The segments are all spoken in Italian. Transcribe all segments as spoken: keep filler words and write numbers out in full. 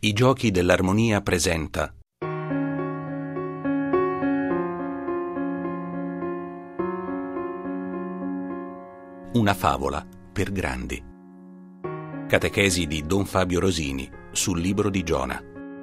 I Giochi dell'Armonia presenta Una favola per grandi. Catechesi di Don Fabio Rosini sul libro di Giona.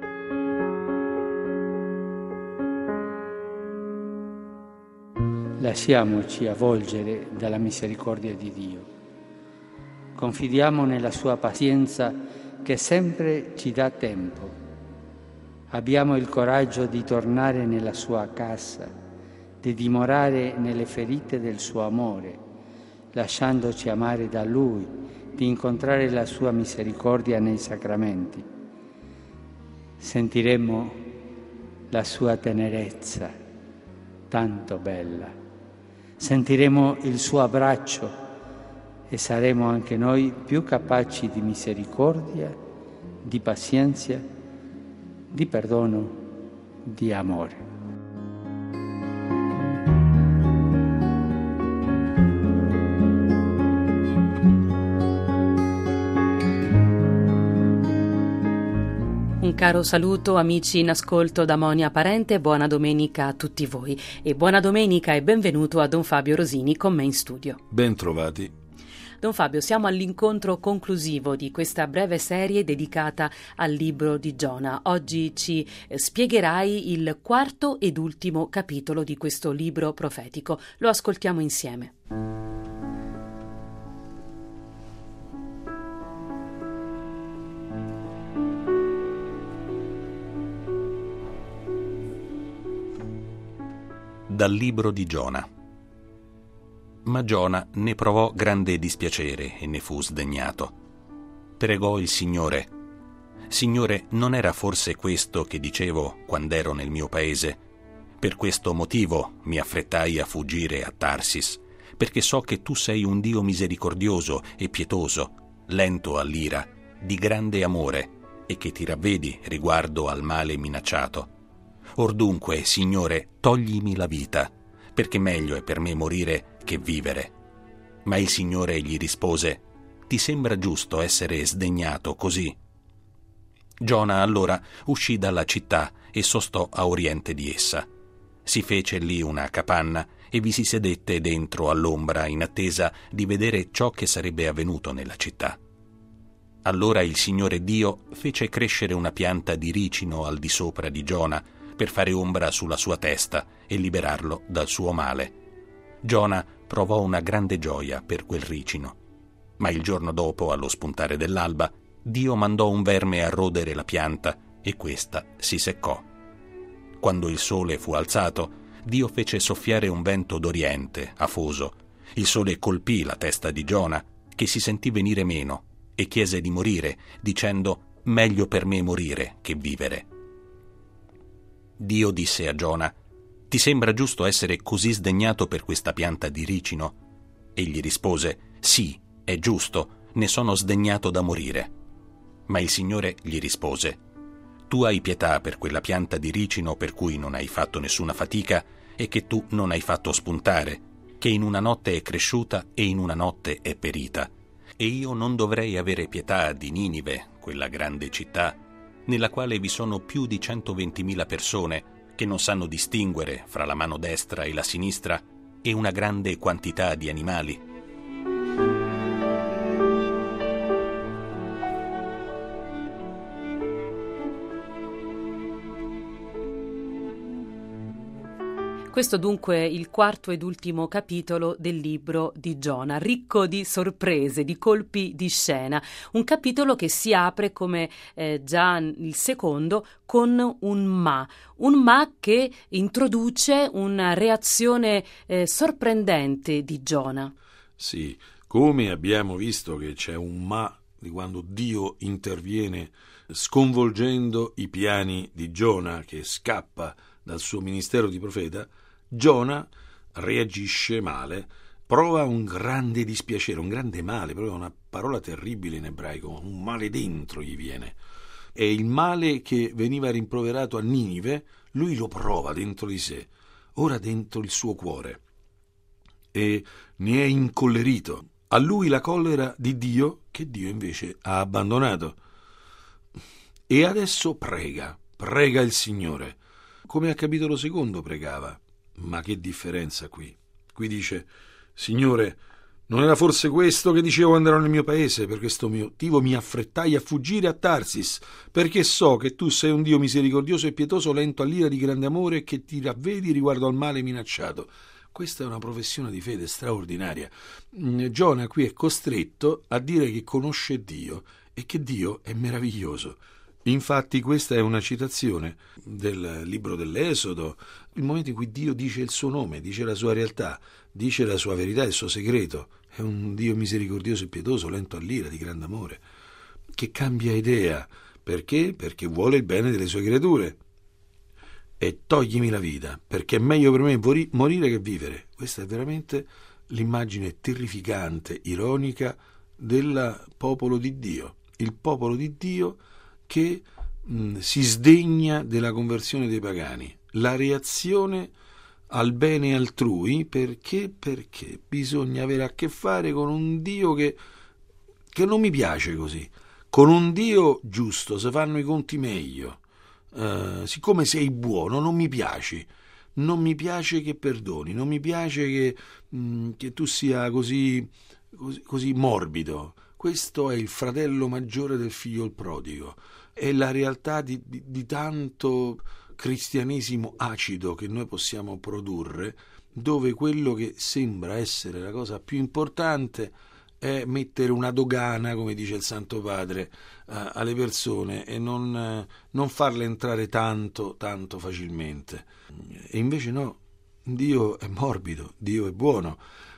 Lasciamoci avvolgere dalla misericordia di Dio. Confidiamo nella sua pazienza che sempre ci dà tempo. Abbiamo il coraggio di tornare nella sua casa, di dimorare nelle ferite del suo amore, lasciandoci amare da Lui, di incontrare la sua misericordia nei sacramenti. Sentiremo la sua tenerezza, tanto bella. Sentiremo il suo abbraccio e saremo anche noi più capaci di misericordia, di pazienza, di perdono, di amore. Un caro saluto amici in ascolto da Monia Parente, buona domenica a tutti voi e buona domenica e benvenuto a Don Fabio Rosini con me in studio. Ben trovati. Don Fabio, siamo all'incontro conclusivo di questa breve serie dedicata al libro di Giona. Oggi ci spiegherai il quarto ed ultimo capitolo di questo libro profetico. Lo ascoltiamo insieme. Dal libro di Giona. Ma Giona ne provò grande dispiacere e ne fu sdegnato. Pregò il Signore: Signore, non era forse questo che dicevo quando ero nel mio paese? Per questo motivo mi affrettai a fuggire a Tarsis, perché so che tu sei un Dio misericordioso e pietoso, lento all'ira, di grande amore, e che ti ravvedi riguardo al male minacciato. Or dunque, Signore, toglimi la vita, perché meglio è per me morire che vivere. Ma il Signore gli rispose: Ti sembra giusto essere sdegnato così? Giona allora uscì dalla città e sostò a oriente di essa. Si fece lì una capanna e vi si sedette dentro all'ombra in attesa di vedere ciò che sarebbe avvenuto nella città. Allora il Signore Dio fece crescere una pianta di ricino al di sopra di Giona per fare ombra sulla sua testa e liberarlo dal suo male. Giona provò una grande gioia per quel ricino. Ma il giorno dopo, allo spuntare dell'alba, Dio mandò un verme a rodere la pianta e questa si seccò. Quando il sole fu alzato, Dio fece soffiare un vento d'oriente, afoso. Il sole colpì la testa di Giona, che si sentì venire meno, e chiese di morire, dicendo: meglio per me morire che vivere. Dio disse a Giona: Ti sembra giusto essere così sdegnato per questa pianta di ricino? Egli rispose: Sì, è giusto, ne sono sdegnato da morire. Ma il Signore gli rispose: Tu hai pietà per quella pianta di ricino per cui non hai fatto nessuna fatica e che tu non hai fatto spuntare, che in una notte è cresciuta e in una notte è perita. E io non dovrei avere pietà di Ninive, quella grande città, nella quale vi sono più di centoventimila persone che non sanno distinguere fra la mano destra e la sinistra e una grande quantità di animali. Questo dunque è il quarto ed ultimo capitolo del libro di Giona, ricco di sorprese, di colpi di scena. Un capitolo che si apre, come eh, già il secondo, con un ma. Un ma che introduce una reazione eh, sorprendente di Giona. Sì, come abbiamo visto che c'è un ma di quando Dio interviene sconvolgendo i piani di Giona, che scappa dal suo ministero di profeta, Giona reagisce male, prova un grande dispiacere, un grande male, proprio una parola terribile in ebraico, un male dentro gli viene. E il male che veniva rimproverato a Ninive, lui lo prova dentro di sé, ora dentro il suo cuore, e ne è incollerito. A lui la collera di Dio, che Dio invece ha abbandonato. E adesso prega, prega il Signore, come al capitolo secondo pregava. Ma che differenza qui? Qui dice: Signore, non era forse questo che dicevo quando ero nel mio paese? Per questo motivo mi affrettai a fuggire a Tarsis, perché so che tu sei un Dio misericordioso e pietoso, lento all'ira, di grande amore, e che ti ravvedi riguardo al male minacciato. Questa è una professione di fede straordinaria. Giona qui è costretto a dire che conosce Dio e che Dio è meraviglioso. Infatti questa è una citazione del libro dell'Esodo, il momento in cui Dio dice il suo nome, dice la sua realtà, dice la sua verità, il suo segreto. È un Dio misericordioso e pietoso, lento all'ira, di grande amore, che cambia idea. Perché? Perché vuole il bene delle sue creature. E toglimi la vita, perché è meglio per me mori- morire che vivere. Questa è veramente l'immagine terrificante, ironica del popolo di Dio. Il popolo di Dio che mh, si sdegna della conversione dei pagani, la reazione al bene altrui. Perché? Perché bisogna avere a che fare con un Dio che, che non mi piace così, con un Dio giusto, se fanno i conti meglio. Uh, siccome sei buono non mi piaci, non mi piace che perdoni, non mi piace che, mh, che tu sia così, così, così morbido. Questo è il fratello maggiore del figlio il prodigo, è la realtà di, di, di tanto cristianesimo acido che noi possiamo produrre, dove quello che sembra essere la cosa più importante è mettere una dogana, come dice il Santo Padre, uh, alle persone e non, uh, non farle entrare tanto, tanto facilmente. E invece no, Dio è morbido, Dio è buono,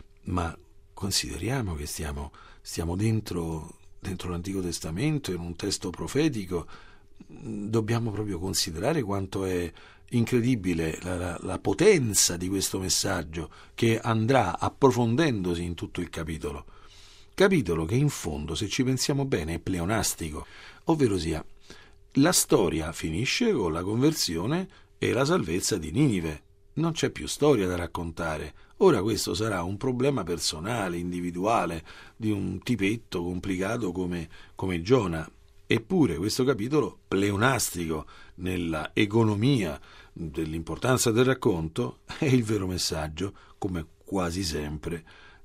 ma consideriamo che stiamo, stiamo dentro, dentro l'Antico Testamento, in un testo profetico. Dobbiamo proprio considerare quanto è incredibile la, la, la potenza di questo messaggio, che andrà approfondendosi in tutto il capitolo. Capitolo che in fondo, se ci pensiamo bene, è pleonastico, ovvero sia la storia finisce con la conversione e la salvezza di Ninive. Non c'è più storia da raccontare. Ora questo sarà un problema personale, individuale, di un tipetto complicato come, come Giona. Eppure questo capitolo pleonastico nella economia dell'importanza del racconto è il vero messaggio, come quasi sempre.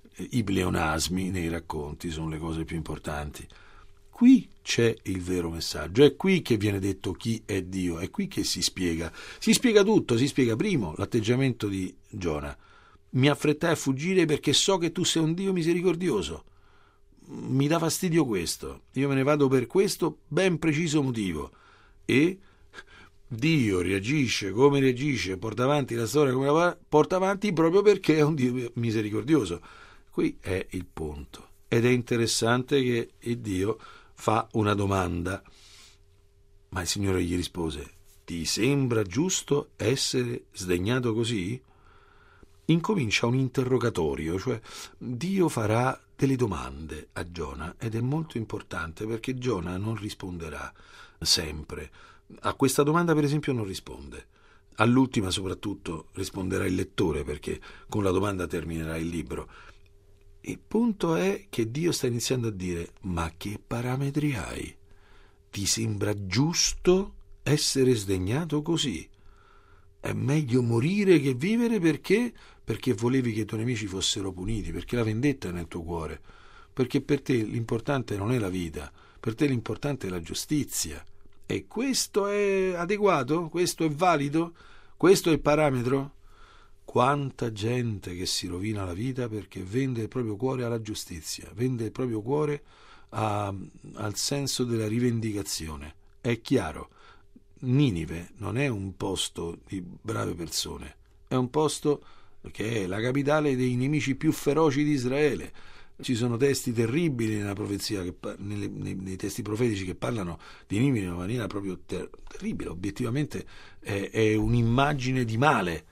I pleonasmi nei racconti sono le cose più importanti. Qui c'è il vero messaggio, è qui che viene detto chi è Dio, è qui che si spiega. Si spiega tutto, si spiega primo l'atteggiamento di Giona. Mi affrettai a fuggire perché so che tu sei un Dio misericordioso. Mi dà fastidio questo, io me ne vado per questo ben preciso motivo. E Dio reagisce come reagisce, porta avanti la storia come la porta avanti proprio perché è un Dio misericordioso. Qui è il punto. Ed è interessante che il Dio fa una domanda. Ma il Signore gli rispose: ti sembra giusto essere sdegnato così? Incomincia un interrogatorio, cioè Dio farà delle domande a Giona, ed è molto importante perché Giona non risponderà sempre. A questa domanda, per esempio, non risponde. All'ultima soprattutto risponderà il lettore, perché con la domanda terminerà il libro. Il punto è che Dio sta iniziando a dire: ma che parametri hai? Ti sembra giusto essere sdegnato così? È meglio morire che vivere perché? Perché volevi che i tuoi nemici fossero puniti, perché la vendetta è nel tuo cuore, perché per te l'importante non è la vita, per te l'importante è la giustizia. E questo è adeguato? Questo è valido? Questo è il parametro? Quanta gente che si rovina la vita perché vende il proprio cuore alla giustizia, vende il proprio cuore a, al senso della rivendicazione. È chiaro, Ninive non è un posto di brave persone, è un posto che è la capitale dei nemici più feroci di Israele. Ci sono testi terribili nella profezia, che, nei, nei, nei testi profetici che parlano di Ninive in una maniera proprio ter- terribile, obiettivamente è, è un'immagine di male.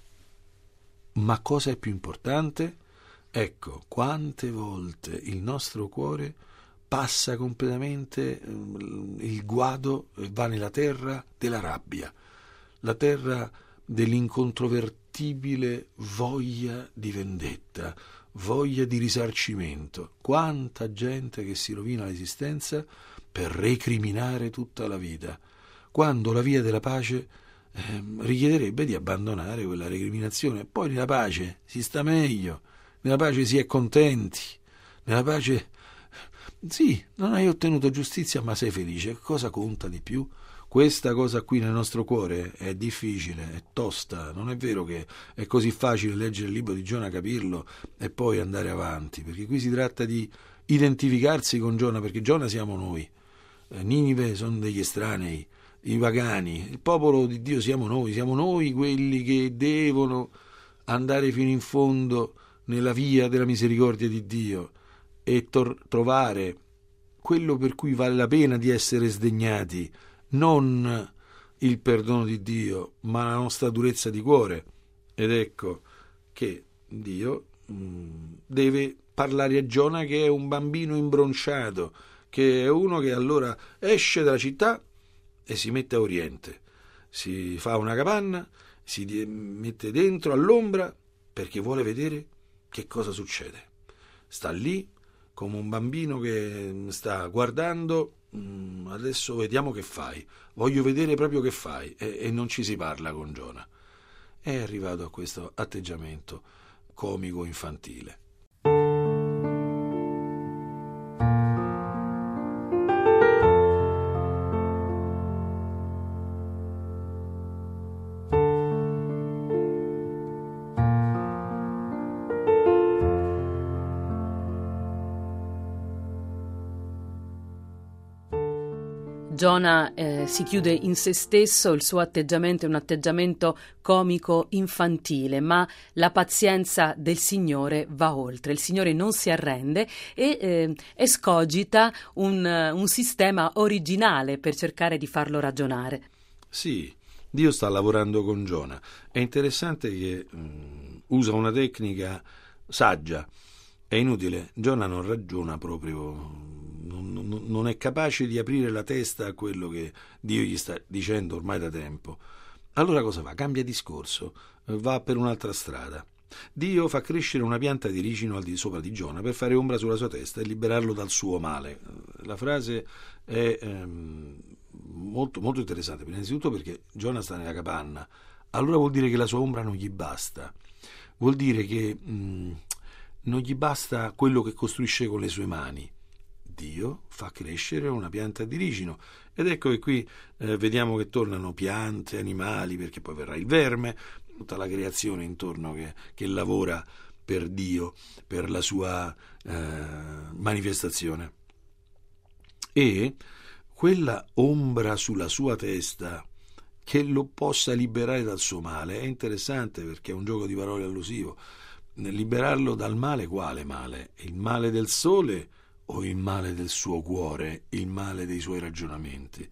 Ma cosa è più importante? Ecco, quante volte il nostro cuore passa completamente il guado e va nella terra della rabbia, la terra dell'incontrovertibile voglia di vendetta, voglia di risarcimento. Quanta gente che si rovina l'esistenza per recriminare tutta la vita, quando la via della pace eh, richiederebbe di abbandonare quella recriminazione. Poi nella pace si sta meglio, nella pace si è contenti, nella pace sì, non hai ottenuto giustizia ma sei felice. Cosa conta di più? Questa cosa qui nel nostro cuore è difficile, è tosta, non è vero che è così facile leggere il libro di Giona, capirlo e poi andare avanti, perché qui si tratta di identificarsi con Giona, perché Giona siamo noi, eh, Ninive sono degli estranei, i pagani, il popolo di Dio siamo noi, siamo noi quelli che devono andare fino in fondo nella via della misericordia di Dio e tor- trovare quello per cui vale la pena di essere sdegnati, non il perdono di Dio, ma la nostra durezza di cuore. Ed ecco che Dio mh, deve parlare a Giona, che è un bambino imbronciato, che è uno che allora esce dalla città e si mette a oriente, si fa una capanna, si mette dentro all'ombra perché vuole vedere che cosa succede. Sta lì come un bambino che sta guardando, adesso vediamo che fai, voglio vedere proprio che fai, e, e non ci si parla con Giona. È arrivato a questo atteggiamento comico infantile. Giona eh, si chiude in se stesso, il suo atteggiamento è un atteggiamento comico infantile, ma la pazienza del Signore va oltre. Il Signore non si arrende e eh, escogita un, un sistema originale per cercare di farlo ragionare. Sì, Dio sta lavorando con Giona. È interessante che um, usa una tecnica saggia. È inutile, Giona non ragiona proprio, non, non, non è capace di aprire la testa a quello che Dio gli sta dicendo ormai da tempo. Allora cosa fa? Cambia discorso, va per un'altra strada. Dio fa crescere una pianta di ricino al di sopra di Giona per fare ombra sulla sua testa e liberarlo dal suo male. La frase è ehm, molto, molto interessante, innanzitutto perché Giona sta nella capanna, allora vuol dire che la sua ombra non gli basta, vuol dire che mh, non gli basta quello che costruisce con le sue mani. Dio fa crescere una pianta di ricino ed ecco che qui eh, vediamo che tornano piante, animali, perché poi verrà il verme, tutta la creazione intorno che, che lavora per Dio, per la sua eh, manifestazione. E quella ombra sulla sua testa che lo possa liberare dal suo male è interessante, perché è un gioco di parole allusivo. Liberarlo dal male, quale male? Il male del sole o il male del suo cuore, il male dei suoi ragionamenti?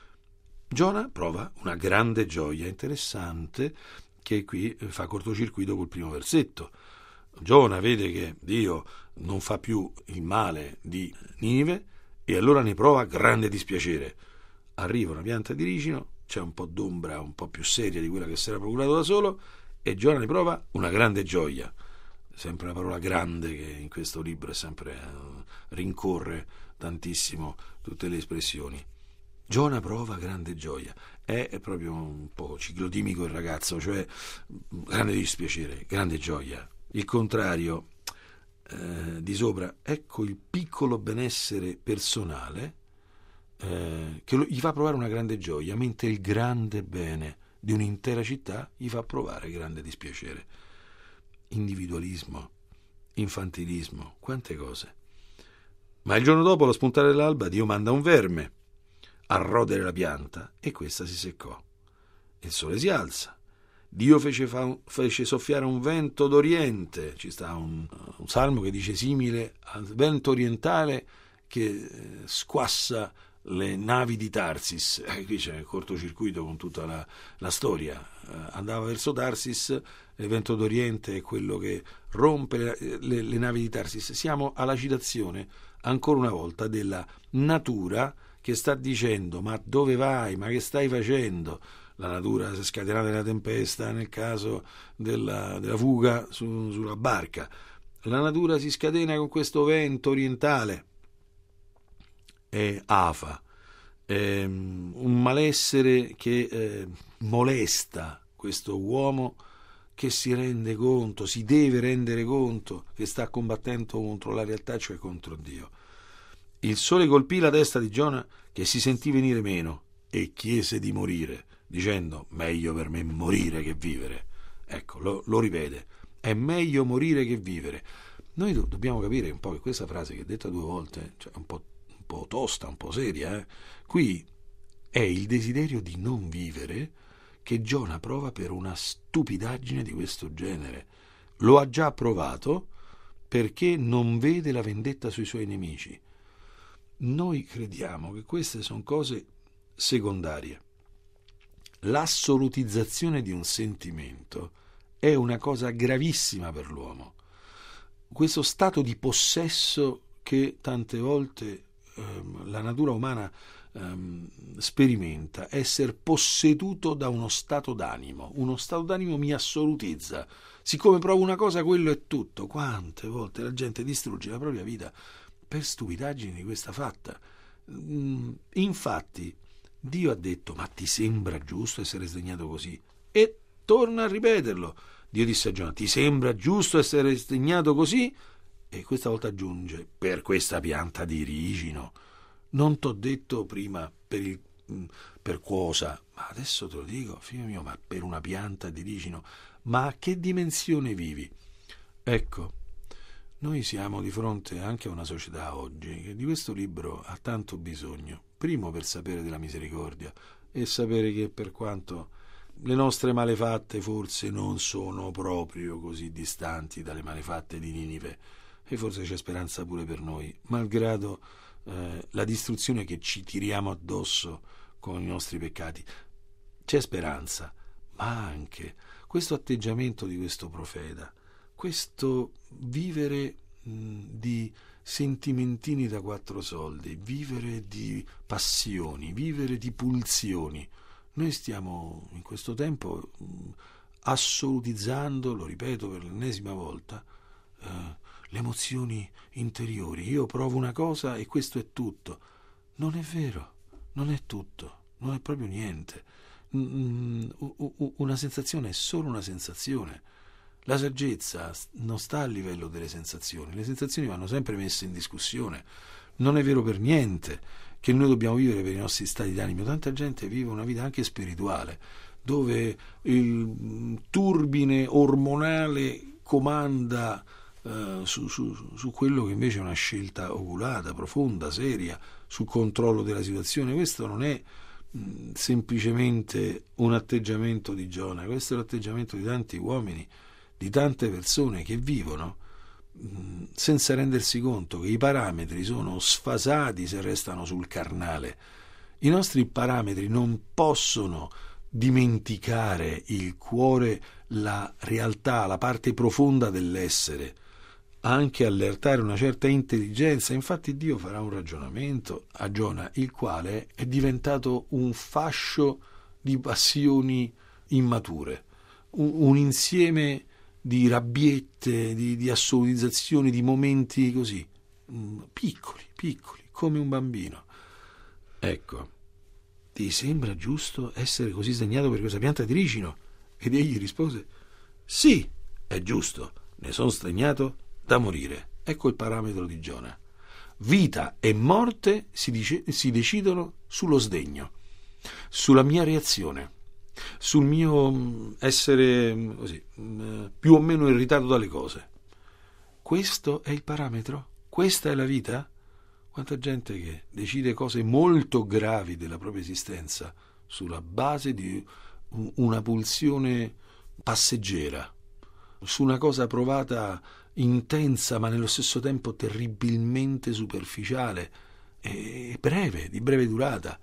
Giona prova una grande gioia. Interessante che qui fa cortocircuito col primo versetto. Giona vede che Dio non fa più il male di Ninive e allora ne prova grande dispiacere. Arriva una pianta di ricino, c'è un po' d'ombra un po' più seria di quella che si era procurato da solo e Giona ne prova una grande gioia. Sempre la parola grande che in questo libro è sempre eh, rincorre tantissimo tutte le espressioni. Giona prova grande gioia, è, è proprio un po' ciclotimico il ragazzo, cioè grande dispiacere, grande gioia. Il contrario eh, di sopra, ecco il piccolo benessere personale eh, che lo, gli fa provare una grande gioia, mentre il grande bene di un'intera città gli fa provare grande dispiacere. Individualismo, infantilismo, quante cose. Ma il giorno dopo, allo spuntare dell'alba, Dio manda un verme a rodere la pianta e questa si seccò. Il sole si alza. Dio fece, fa un, fece soffiare un vento d'oriente. Ci sta un, un salmo che dice simile al vento orientale che eh, squassa le navi di Tarsis. Eh, qui c'è il cortocircuito con tutta la, la storia. Eh, andava verso Tarsis, il vento d'oriente è quello che rompe le, le, le navi di Tarsis. Siamo alla citazione ancora una volta della natura che sta dicendo: ma dove vai? Ma che stai facendo? La natura si è scatenata nella tempesta nel caso della, della fuga su, sulla barca. La natura si scatena con questo vento orientale è afa, è un malessere che eh, molesta questo uomo che si rende conto, si deve rendere conto che sta combattendo contro la realtà, cioè contro Dio. Il sole colpì la testa di Giona, che si sentì venire meno, e chiese di morire, dicendo: meglio per me morire che vivere. Ecco, lo, lo ripete, è meglio morire che vivere. Noi do, dobbiamo capire un po' che questa frase, che è detta due volte, cioè un po', un po' tosta, un po' seria, eh? Qui è il desiderio di non vivere che Giona prova per una stupidaggine di questo genere. Lo ha già provato perché non vede la vendetta sui suoi nemici. Noi crediamo che queste sono cose secondarie. L'assolutizzazione di un sentimento è una cosa gravissima per l'uomo. Questo stato di possesso che tante volte ehm, la natura umana ehm, sperimenta, essere posseduto da uno stato d'animo. Uno stato d'animo mi assolutizza. Siccome provo una cosa, quello è tutto. Quante volte la gente distrugge la propria vita per stupidaggini di questa fatta. Infatti Dio ha detto: ma ti sembra giusto essere sdegnato così? E torna a ripeterlo. Dio disse a Giona: ti sembra giusto essere sdegnato così? E questa volta aggiunge: per questa pianta di ricino. Non t'ho detto prima per, il, per cosa, ma adesso te lo dico, figlio mio, ma per una pianta di ricino. Ma a che dimensione vivi? Ecco, noi siamo di fronte anche a una società oggi che di questo libro ha tanto bisogno. Primo, per sapere della misericordia e sapere che, per quanto le nostre malefatte forse non sono proprio così distanti dalle malefatte di Ninive, e forse c'è speranza pure per noi, malgrado eh, la distruzione che ci tiriamo addosso con i nostri peccati. C'è speranza, ma anche questo atteggiamento di questo profeta, questo vivere mh, di sentimentini da quattro soldi, vivere di passioni, vivere di pulsioni. Noi stiamo in questo tempo mh, assolutizzando, lo ripeto per l'ennesima volta, eh, le emozioni interiori. Io provo una cosa e questo è tutto. Non è vero, non è tutto, non è proprio niente. Mm, una sensazione è solo una sensazione. La saggezza non sta a livello delle sensazioni. Le sensazioni vanno sempre messe in discussione. Non è vero per niente che noi dobbiamo vivere per i nostri stati d'animo. Tanta gente vive una vita anche spirituale, dove il turbine ormonale comanda uh, su, su, su quello che invece è una scelta oculata, profonda, seria, sul controllo della situazione. Questo non è mh, semplicemente un atteggiamento di Giona, questo è l'atteggiamento di tanti uomini, di tante persone che vivono mh, senza rendersi conto che i parametri sono sfasati se restano sul carnale. I nostri parametri non possono dimenticare il cuore, la realtà, la parte profonda dell'essere, anche allertare una certa intelligenza. Infatti Dio farà un ragionamento a Giona, il quale è diventato un fascio di passioni immature, un, un insieme di rabbiette, di, di assolutizzazioni, di momenti così piccoli, piccoli, come un bambino. Ecco, ti sembra giusto essere così sdegnato per questa pianta di ricino? Ed egli rispose: sì, è giusto, ne sono sdegnato da morire. Ecco il parametro di Giona. Vita e morte si, dice, si decidono sullo sdegno, sulla mia reazione, sul mio essere così, più o meno irritato dalle cose. Questo è il parametro? Questa è la vita? Quanta gente che decide cose molto gravi della propria esistenza sulla base di una pulsione passeggera, su una cosa provata intensa ma nello stesso tempo terribilmente superficiale e breve, di breve durata.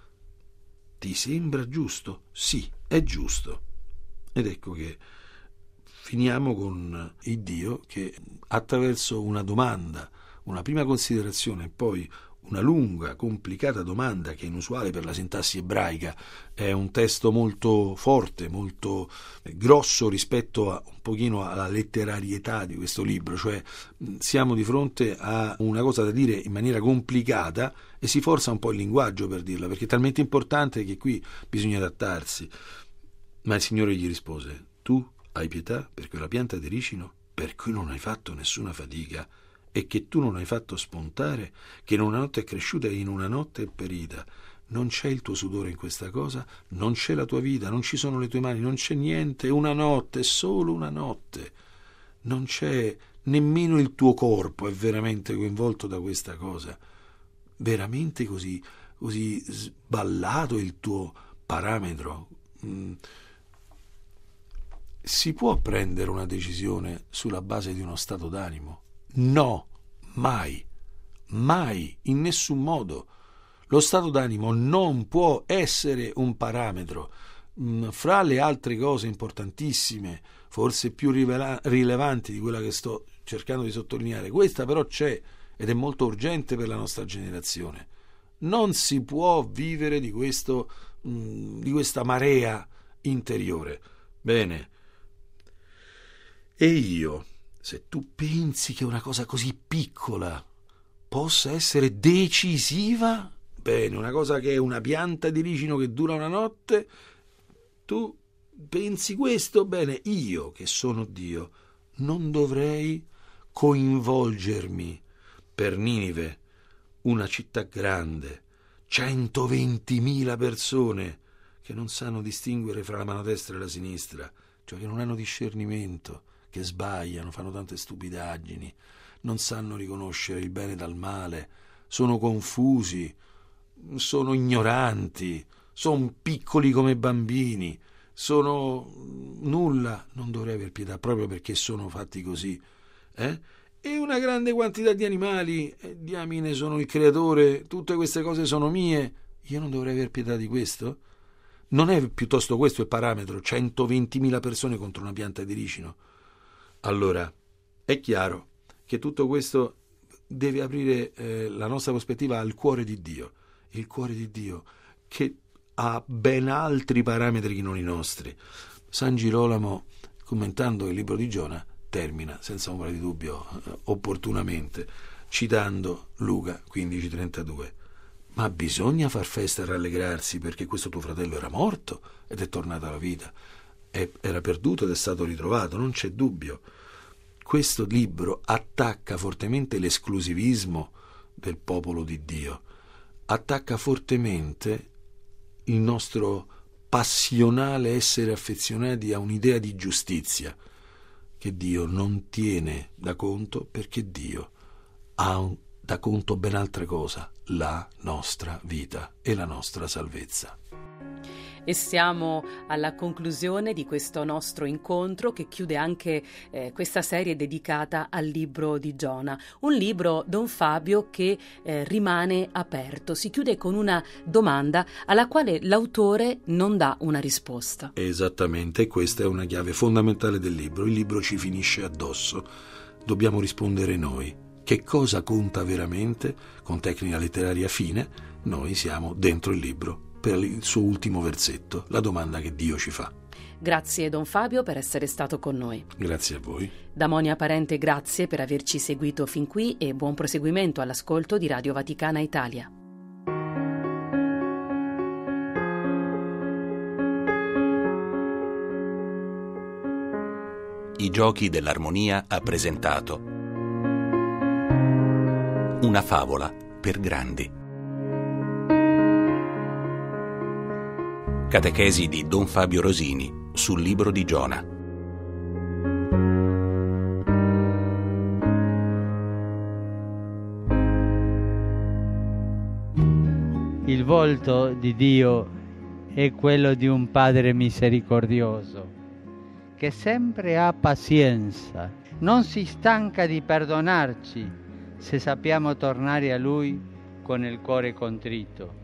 Ti sembra giusto? Sì, è giusto. Ed ecco che finiamo con il Dio che, attraverso una domanda, una prima considerazione e poi una lunga, complicata domanda che è inusuale per la sintassi ebraica. È un testo molto forte, molto grosso rispetto a un pochino alla letterarietà di questo libro, cioè siamo di fronte a una cosa da dire in maniera complicata e si forza un po' il linguaggio per dirla, perché è talmente importante che qui bisogna adattarsi. Ma il Signore gli rispose: tu hai pietà per quella pianta di ricino, per cui non hai fatto nessuna fatica, e che tu non hai fatto spuntare, che in una notte è cresciuta e in una notte è perita. Non c'è il tuo sudore in questa cosa, non c'è la tua vita, non ci sono le tue mani, non c'è niente, una notte, solo una notte. Non c'è nemmeno il tuo corpo, è veramente coinvolto da questa cosa. Veramente così, così sballato il tuo parametro. Mm. Si può prendere una decisione sulla base di uno stato d'animo? No, mai, mai, in nessun modo. Lo stato d'animo non può essere un parametro. Fra le altre cose importantissime, forse più rivela- rilevanti di quella che sto cercando di sottolineare, questa però c'è ed è molto urgente per la nostra generazione. Non si può vivere di questo, mh, di questa marea interiore. Bene. E io, se tu pensi che una cosa così piccola possa essere decisiva, bene, una cosa che è una pianta di ricino che dura una notte, tu pensi questo, bene, io che sono Dio non dovrei coinvolgermi per Ninive, una città grande, centoventimila persone che non sanno distinguere fra la mano destra e la sinistra, cioè che non hanno discernimento, che sbagliano, fanno tante stupidaggini, non sanno riconoscere il bene dal male, sono confusi, sono ignoranti, sono piccoli come bambini, sono nulla. Non dovrei aver pietà proprio perché sono fatti così. Eh? E una grande quantità di animali, eh, diamine, sono il creatore, tutte queste cose sono mie, io non dovrei aver pietà di questo? Non è piuttosto questo il parametro? centoventimila persone contro una pianta di ricino? Allora, è chiaro che tutto questo deve aprire eh, la nostra prospettiva al cuore di Dio, il cuore di Dio che ha ben altri parametri che non i nostri. San Girolamo, commentando il libro di Giona, termina senza ombra di dubbio eh, opportunamente citando Luca quindici trentadue: ma bisogna far festa e rallegrarsi perché questo tuo fratello era morto ed è tornato alla vita, e era perduto ed è stato ritrovato, non c'è dubbio. Questo libro attacca fortemente l'esclusivismo del popolo di Dio, attacca fortemente il nostro passionale essere affezionati a un'idea di giustizia che Dio non tiene da conto, perché Dio ha un, da conto ben altre cose, la nostra vita e la nostra salvezza. E siamo alla conclusione di questo nostro incontro che chiude anche eh, questa serie dedicata al libro di Giona. Un libro, Don Fabio, che eh, rimane aperto. Si chiude con una domanda alla quale l'autore non dà una risposta. Esattamente, questa è una chiave fondamentale del libro. Il libro ci finisce addosso. Dobbiamo rispondere noi. Che cosa conta veramente? Con tecnica letteraria fine, noi siamo dentro il libro per il suo ultimo versetto, la domanda che Dio ci fa. Grazie Don Fabio per essere stato con noi. Grazie a voi. Da Monia Parente grazie per averci seguito fin qui e buon proseguimento all'ascolto di Radio Vaticana Italia. I Giochi dell'Armonia ha presentato Una favola per grandi. Catechesi di Don Fabio Rosini sul libro di Giona. Il volto di Dio è quello di un Padre misericordioso, che sempre ha pazienza, non si stanca di perdonarci se sappiamo tornare a Lui con il cuore contrito.